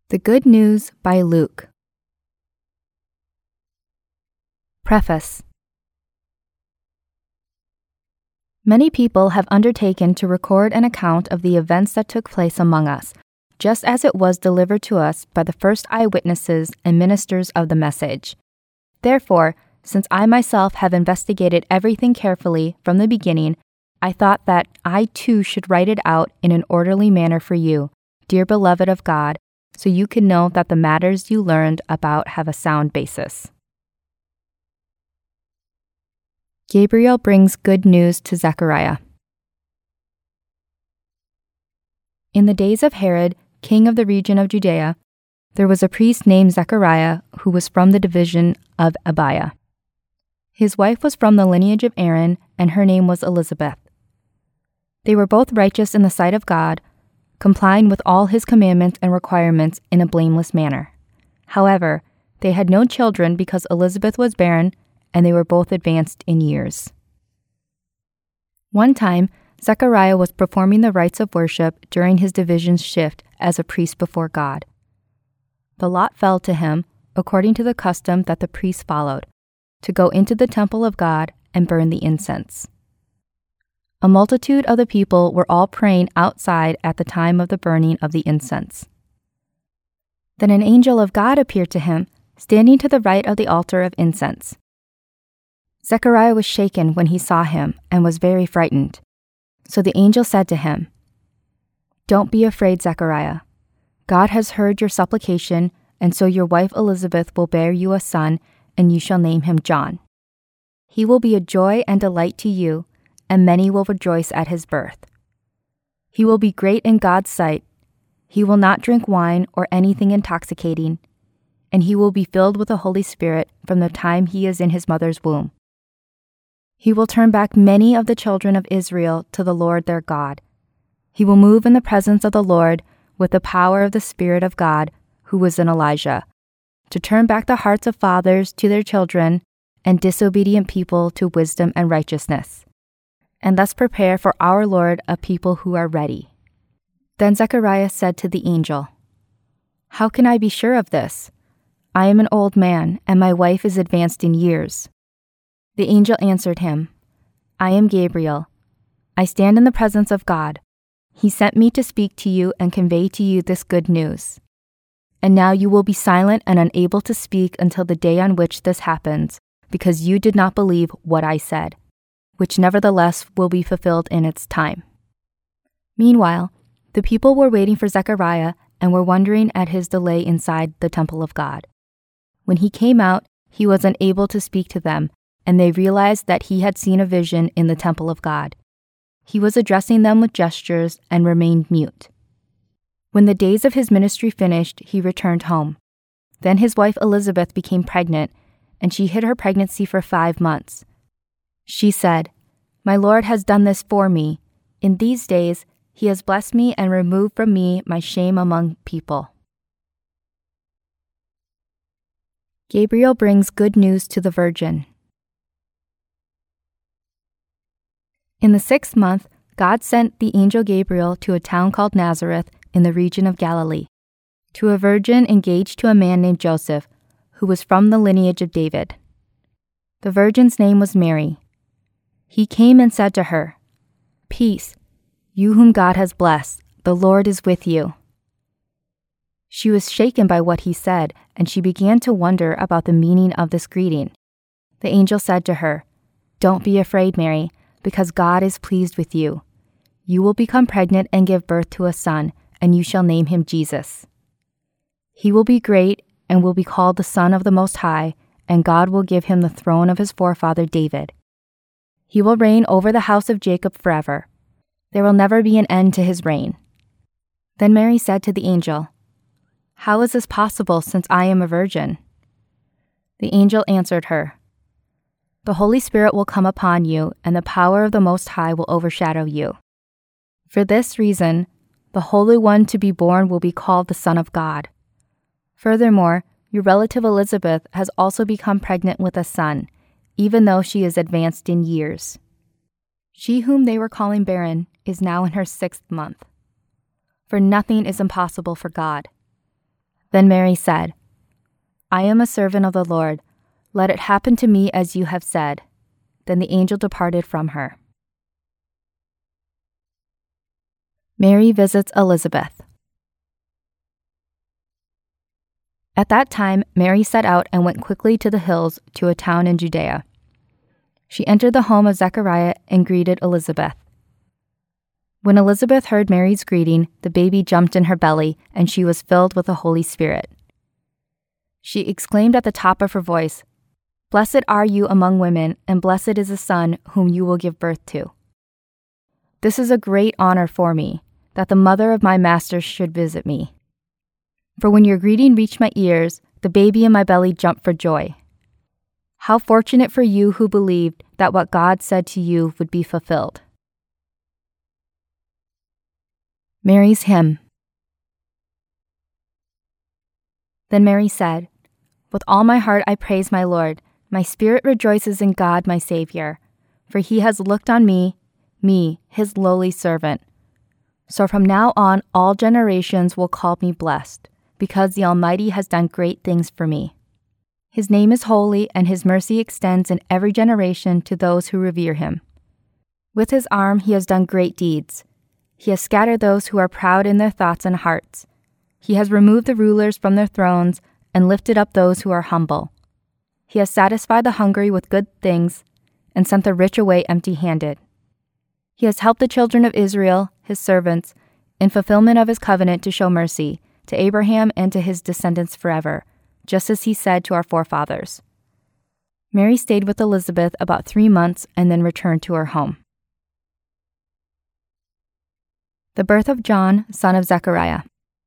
The Good News by Luke. Preface. Many people have undertaken to record an account of the events that took place among us, just as it was delivered to us by the first eyewitnesses and ministers of the message. Therefore, since I myself have investigated everything carefully from the beginning, I thought that I too should write it out in an orderly manner for you, dear beloved of God, so you can know that the matters you learned about have a sound basis. Gabriel brings good news to Zechariah. In the days of Herod, king of the region of Judea, there was a priest named Zechariah who was from the division of Abiah. His wife was from the lineage of Aaron, and her name was Elizabeth. They were both righteous in the sight of God, complying with all his commandments and requirements in a blameless manner. However, they had no children because Elizabeth was barren, and they were both advanced in years. One time, Zechariah was performing the rites of worship during his division's shift as a priest before God. The lot fell to him, according to the custom that the priests followed, to go into the temple of God and burn the incense. A multitude of the people were all praying outside at the time of the burning of the incense. Then an angel of God appeared to him, standing to the right of the altar of incense. Zechariah was shaken when he saw him and was very frightened. So the angel said to him, "Don't be afraid, Zechariah. God has heard your supplication, and so your wife Elizabeth will bear you a son, and you shall name him John. He will be a joy and delight to you, and many will rejoice at his birth. He will be great in God's sight. He will not drink wine or anything intoxicating, and he will be filled with the Holy Spirit from the time he is in his mother's womb. He will turn back many of the children of Israel to the Lord their God. He will move in the presence of the Lord with the power of the Spirit of God, who was in Elijah, to turn back the hearts of fathers to their children and disobedient people to wisdom and righteousness, and thus prepare for our Lord a people who are ready." Then Zechariah said to the angel, "How can I be sure of this? I am an old man, and my wife is advanced in years." The angel answered him, "I am Gabriel. I stand in the presence of God. He sent me to speak to you and convey to you this good news. And now you will be silent and unable to speak until the day on which this happens, because you did not believe what I said, which nevertheless will be fulfilled in its time." Meanwhile, the people were waiting for Zechariah and were wondering at his delay inside the temple of God. When he came out, he was unable to speak to them, and they realized that he had seen a vision in the temple of God. He was addressing them with gestures and remained mute. When the days of his ministry finished, he returned home. Then his wife Elizabeth became pregnant, and she hid her pregnancy for 5 months. She said, "My Lord has done this for me. In these days, he has blessed me and removed from me my shame among people." Gabriel brings good news to the virgin. In the 6th month, God sent the angel Gabriel to a town called Nazareth in the region of Galilee, to a virgin engaged to a man named Joseph, who was from the lineage of David. The virgin's name was Mary. He came and said to her, "Peace, you whom God has blessed, the Lord is with you." She was shaken by what he said, and she began to wonder about the meaning of this greeting. The angel said to her, "Don't be afraid, Mary, because God is pleased with you. You will become pregnant and give birth to a son, and you shall name him Jesus. He will be great and will be called the Son of the Most High, and God will give him the throne of his forefather David. He will reign over the house of Jacob forever. There will never be an end to his reign." Then Mary said to the angel, "How is this possible, since I am a virgin?" The angel answered her, "The Holy Spirit will come upon you, and the power of the Most High will overshadow you. For this reason, the Holy One to be born will be called the Son of God. Furthermore, your relative Elizabeth has also become pregnant with a son, even though she is advanced in years. She whom they were calling barren is now in her 6th month. For nothing is impossible for God." Then Mary said, I am a servant of the Lord. Let it happen to me as you have said. Then the angel departed from her. Mary visits Elizabeth. At that time, Mary set out and went quickly to the hills to a town in Judea. She entered the home of Zechariah and greeted Elizabeth. When Elizabeth heard Mary's greeting, the baby jumped in her belly, and she was filled with the Holy Spirit. She exclaimed at the top of her voice, Blessed are you among women, and blessed is the son whom you will give birth to. This is a great honor for me, that the mother of my master should visit me. For when your greeting reached my ears, the baby in my belly jumped for joy. How fortunate for you who believed that what God said to you would be fulfilled. Mary's hymn. Then Mary said, With all my heart I praise my Lord. My spirit rejoices in God my Savior, for he has looked on me, his lowly servant. So from now on all generations will call me blessed, because the Almighty has done great things for me. His name is holy, and his mercy extends in every generation to those who revere him. With his arm he has done great deeds. He has scattered those who are proud in their thoughts and hearts. He has removed the rulers from their thrones and lifted up those who are humble. He has satisfied the hungry with good things and sent the rich away empty-handed. He has helped the children of Israel, his servants, in fulfillment of his covenant to show mercy to Abraham and to his descendants forever, just as he said to our forefathers. Mary stayed with Elizabeth about 3 months and then returned to her home. The birth of John, son of Zechariah.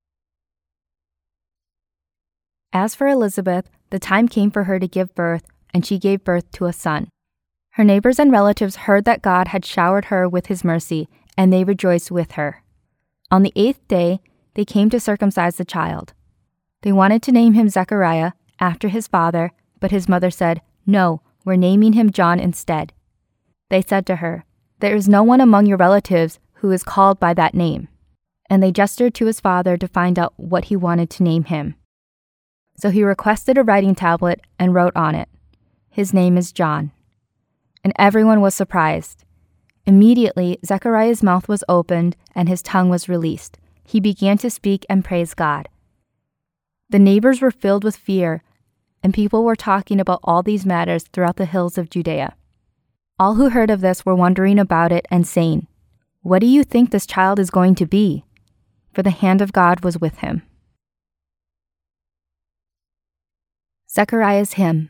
As for Elizabeth, the time came for her to give birth, and she gave birth to a son. Her neighbors and relatives heard that God had showered her with his mercy, and they rejoiced with her. On the 8th day, they came to circumcise the child. They wanted to name him Zechariah, after his father, but his mother said, No, we're naming him John instead. They said to her, There is no one among your relatives who is called by that name. And they gestured to his father to find out what he wanted to name him. So he requested a writing tablet and wrote on it, His name is John. And everyone was surprised. Immediately, Zechariah's mouth was opened and his tongue was released. He began to speak and praise God. The neighbors were filled with fear, and people were talking about all these matters throughout the hills of Judea. All who heard of this were wondering about it and saying, What do you think this child is going to be? For the hand of God was with him. Zechariah's hymn.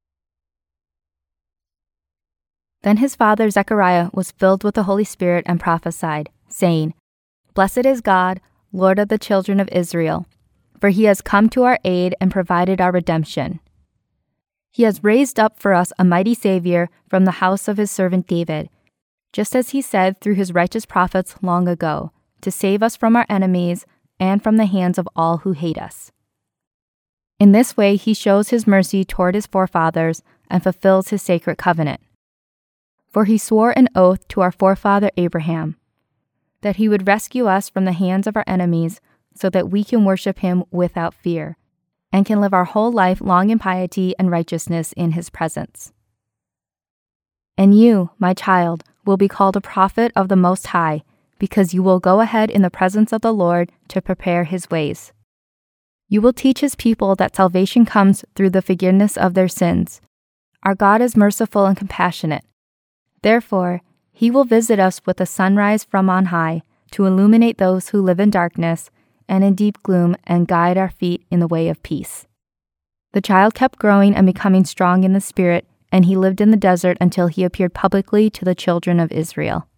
Then his father Zechariah was filled with the Holy Spirit and prophesied, saying, Blessed is God, Lord of the children of Israel, for he has come to our aid and provided our redemption. He has raised up for us a mighty Savior from the house of his servant David, just as he said through his righteous prophets long ago, to save us from our enemies and from the hands of all who hate us. In this way he shows his mercy toward his forefathers and fulfills his sacred covenant. For he swore an oath to our forefather Abraham, that he would rescue us from the hands of our enemies so that we can worship him without fear, and can live our whole life long in piety and righteousness in his presence. And you, my child, will be called a prophet of the Most High, because you will go ahead in the presence of the Lord to prepare his ways. You will teach his people that salvation comes through the forgiveness of their sins. Our God is merciful and compassionate. Therefore, he will visit us with a sunrise from on high to illuminate those who live in darkness and in deep gloom and guide our feet in the way of peace. The child kept growing and becoming strong in the spirit, and he lived in the desert until he appeared publicly to the children of Israel.